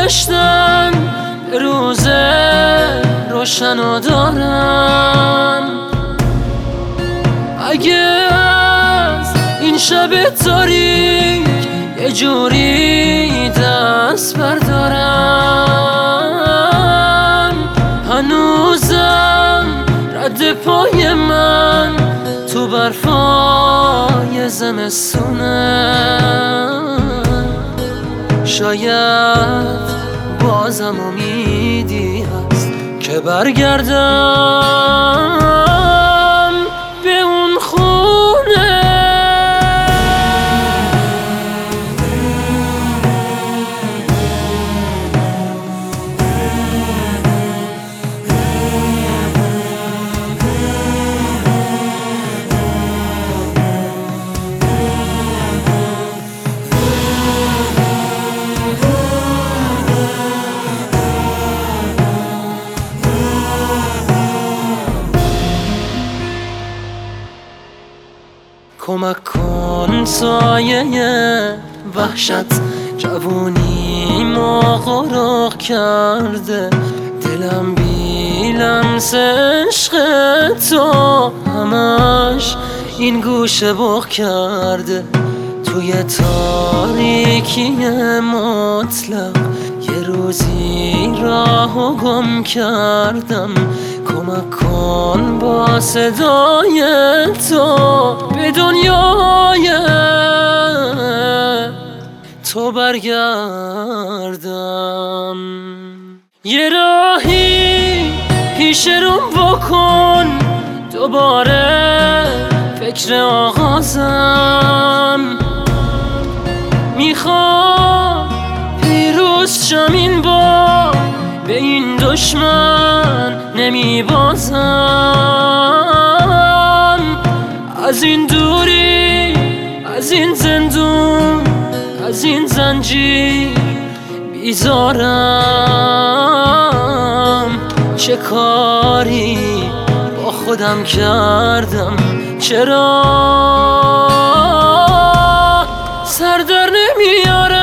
گذشتن به روز روشنو دارم. اگه از این شب تاریک یه جوری دست بردارم، هنوزم رد پای من تو برفای زمستونه. شاید بازم امیدی هست که برگردم به اون خونه. کمک کن سایه وحشت جوونیمو غرق کرده، دلم بی لمس عشق تو همش این گوشه بغ کرده. توی تاریکی مطلق یه روزی راهو گم کردم. کمک کن با صدای تو به دنیای تو برگردم. یه راهی پیش روم بکن دوباره فکر آغازم. میخوام پیروز شم این بار، به این دشمن نمیبازم. از این دوری، از این زندون، از این زنجیر بیزارم. چه کاری با خودم کردم، چرا سر در نمیارم.